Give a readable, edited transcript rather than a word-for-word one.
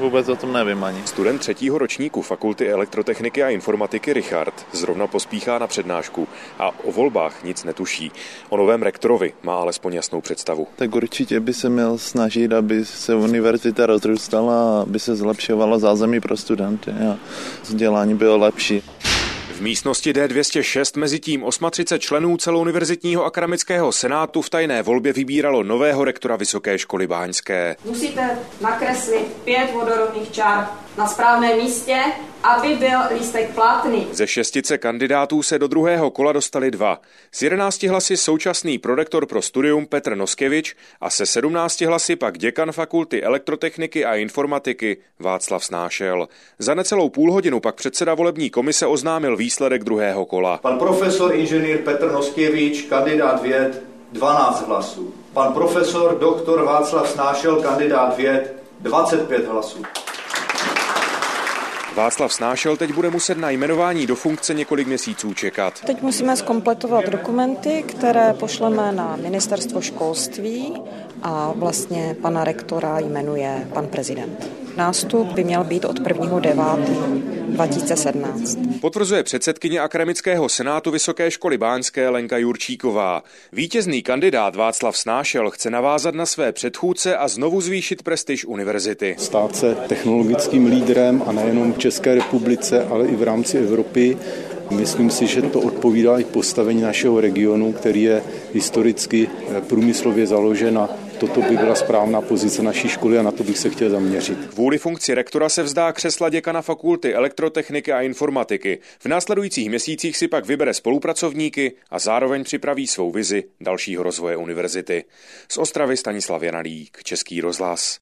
vůbec o tom nevím ani. Student 3. ročníku Fakulty elektrotechniky a informatiky Richard zrovna pospíchá na přednášku a o volbách nic netuší. O novém rektorovi má alespoň jasnou představu. Tak určitě by se měl snažit, aby se univerzita rozrůstala a aby se zlepšovalo zázemí pro studenty a vzdělání bylo lepší. V místnosti D206 mezi tím 38 členů celouniverzitního akademického senátu v tajné volbě vybíralo nového rektora Vysoké školy báňské. Musíte nakreslit 5 vodorovných čár na správném místě, aby byl lístek platný. Ze 6 kandidátů se do druhého kola dostali 2. S 11 hlasy současný prorektor pro studium Petr Noskevič a se 17 hlasy pak děkan Fakulty elektrotechniky a informatiky Václav Snášel. Za necelou půlhodinu pak předseda volební komise oznámil výsledek druhého kola. Pan profesor inženýr Petr Noskevič, kandidát věd, 12 hlasů. Pan profesor doktor Václav Snášel, kandidát věd, 25 hlasů. Václav Snášel teď bude muset na jmenování do funkce několik měsíců čekat. Teď musíme zkompletovat dokumenty, které pošleme na ministerstvo školství a vlastně pana rektora jmenuje pan prezident. Nástup by měl být od 1.9.2017. Potvrzuje předsedkyně akademického senátu Vysoké školy báňské Lenka Jurčíková. Vítězný kandidát Václav Snášel chce navázat na své předchůdce a znovu zvýšit prestiž univerzity. Stát se technologickým lídrem a nejenom v České republice, ale i v rámci Evropy. Myslím si, že to odpovídá i postavení našeho regionu, který je historicky průmyslově založen a toto by byla správná pozice naší školy a na to bych se chtěl zaměřit. Kvůli funkci rektora se vzdá křesla děkana Fakulty elektrotechniky a informatiky. V následujících měsících si pak vybere spolupracovníky a zároveň připraví svou vizi dalšího rozvoje univerzity. Z Ostravy Stanislav Janalík, Český rozhlas.